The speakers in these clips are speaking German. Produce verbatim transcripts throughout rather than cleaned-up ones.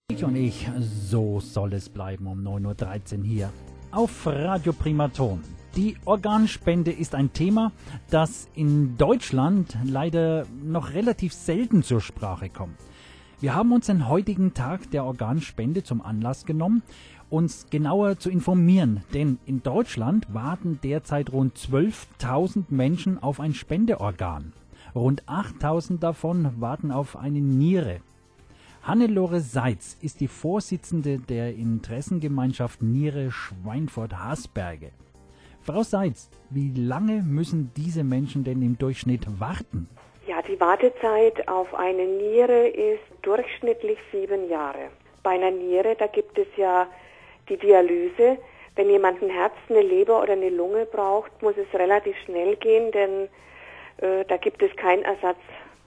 Ich und ich, so soll es bleiben um neun Uhr dreizehn hier auf Radio Primaton. Die Organspende ist ein Thema, das in Deutschland leider noch relativ selten zur Sprache kommt. Wir haben uns den heutigen Tag der Organspende zum Anlass genommen, uns genauer zu informieren, denn in Deutschland warten derzeit rund zwölftausend Menschen auf ein Spendeorgan. Rund achttausend davon warten auf eine Niere. Hannelore Seitz ist die Vorsitzende der Interessengemeinschaft Niere Schweinfurt-Hasberge. Frau Seitz, wie lange müssen diese Menschen denn im Durchschnitt warten? Ja, die Wartezeit auf eine Niere ist durchschnittlich sieben Jahre. Bei einer Niere, da gibt es ja die Dialyse. Wenn jemand ein Herz, eine Leber oder eine Lunge braucht, muss es relativ schnell gehen, denn äh, da gibt es keinen Ersatz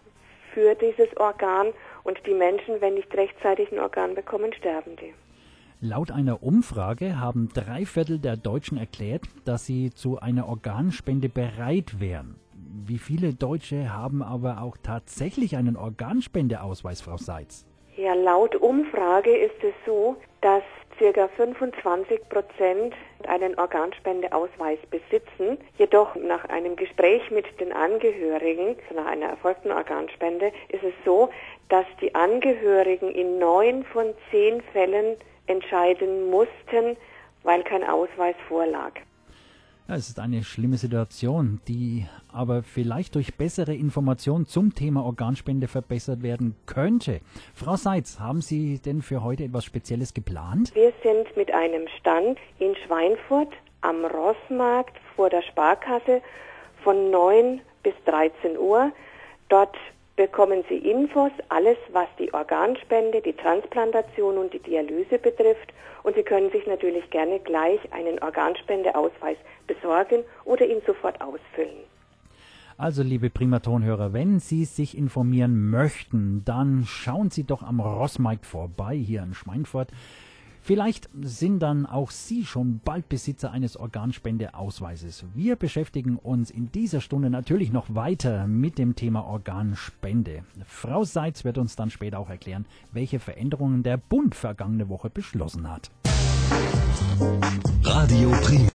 für dieses Organ. Und die Menschen, wenn nicht rechtzeitig ein Organ bekommen, sterben die. Laut einer Umfrage haben drei Viertel der Deutschen erklärt, dass sie zu einer Organspende bereit wären. Wie viele Deutsche haben aber auch tatsächlich einen Organspendeausweis, Frau Seitz? Ja, laut Umfrage ist es so, dass ca. fünfundzwanzig Prozent einen Organspendeausweis besitzen. Jedoch nach einem Gespräch mit den Angehörigen, nach einer erfolgten Organspende, ist es so, dass die Angehörigen in neun von zehn Fällen entscheiden mussten, weil kein Ausweis vorlag. Ja, es ist eine schlimme Situation, die aber vielleicht durch bessere Informationen zum Thema Organspende verbessert werden könnte. Frau Seitz, haben Sie denn für heute etwas Spezielles geplant? Wir sind mit einem Stand in Schweinfurt am Rossmarkt vor der Sparkasse von neun bis dreizehn Uhr. Dort bekommen Sie Infos, alles was die Organspende, die Transplantation und die Dialyse betrifft. Und Sie können sich natürlich gerne gleich einen Organspendeausweis besorgen oder ihn sofort ausfüllen. Also, liebe Primaton-Hörer, wenn Sie sich informieren möchten, dann schauen Sie doch am Rossmarkt vorbei hier in Schweinfurt. Vielleicht sind dann auch Sie schon bald Besitzer eines Organspendeausweises. Wir beschäftigen uns in dieser Stunde natürlich noch weiter mit dem Thema Organspende. Frau Seitz wird uns dann später auch erklären, welche Veränderungen der Bund vergangene Woche beschlossen hat. Radio Prima.